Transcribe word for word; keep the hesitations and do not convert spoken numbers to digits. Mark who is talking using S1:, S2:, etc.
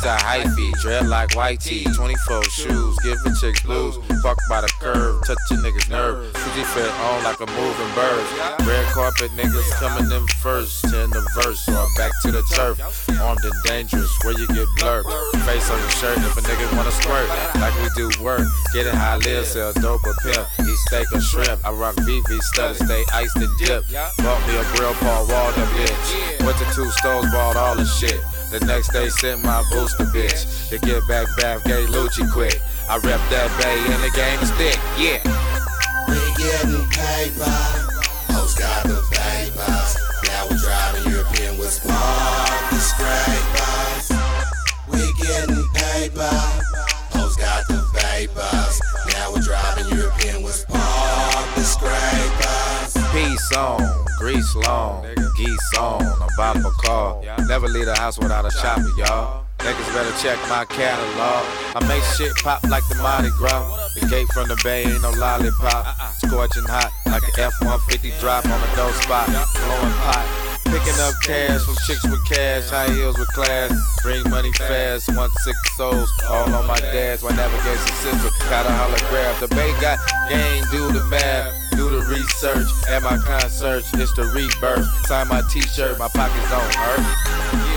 S1: Eastside hyphy, dread like white tee, twenty-four shoes, giving chicks blues. Fuck by the curve, touch your niggas' nerve. Fuji fit on like a moving bird. Red carpet niggas coming in first in the verse, or back to the turf. Armed and dangerous, where you get blurred. Face on your shirt if a nigga wanna squirt. Like we do work, get it how I live, sell dope or pimp. Eat steak or shrimp, I rock V V studders, stay iced and dip. Bought me a grill, Paul Walden bitch. Went to two stores, bought all the shit. The next day sent my booster bitch to get back back, gay Lucci quick. I rep that bay and the game is thick, yeah.
S2: We getting paper, hoes got the papers. Now we're driving European with spark the scrapers. We getting paper, hoes got the papers. Now we're driving European with spark the scrapers.
S1: Peace on, grease long, geese on, a bumper car. Never leave the house without a chopper, y'all. Niggas better check my catalog. I make shit pop like the Mardi Gras. The gate from the bay ain't no lollipop. Scorching hot like an F one fifty drop on a dope spot. Blowing pot. Picking up cash from chicks with cash, high heels with class. Bring money fast, one six souls, all on my dash. My navigation system got a holograph. The bay got game, do the math, do the research. At my concert, it's the rebirth. Sign my t-shirt, my pockets don't hurt.